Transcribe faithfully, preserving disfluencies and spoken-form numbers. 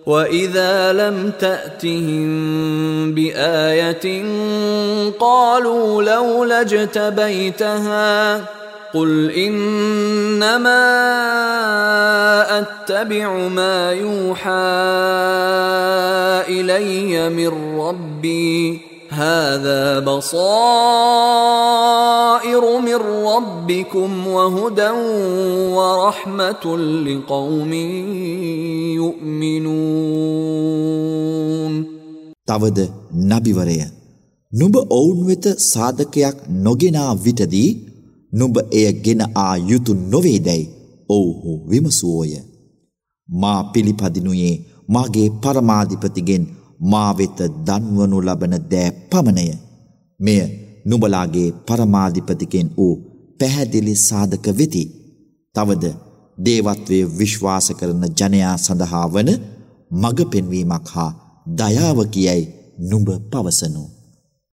وَإِذَا لَمْ تَأْتِهِمْ بِآيَةٍ قَالُوا لَوْلَا اجْتَبَيْتَهَا قُلْ إِنَّمَا أَتَّبِعُ مَا يُوحَى إِلَيَّ مِنْ رَبِّي هَذَا بَصَائِرُ مِنْ رَبِّكُمْ وَهُدًى وَرَحْمَةٌ لِقَوْمٍ يُؤْمِنُونَ. තවද නබිවරය, නුඹ ඔවුන් වෙත සාධකයක් නොගෙනා විටදී නුඹ එය ගෙන ආ යුතු නොවේදැයි ඔවුහු විමසුවෝය. මා පිළිපදිනුයේ මාගේ පරමාධිපතිගෙන් මා වෙත දන්වනු ලබන දෑ පමණය. මෙය නුඹලාගේ පරමාධිපතිගෙන් වූ පැහැදිලි සාධක වෙති. තවද දේවත්වයේ විශ්වාස කරන ජනයා සඳහා වන මඟ පෙන්වීමක් හා දයාව කියයි නුඹ පවසනු.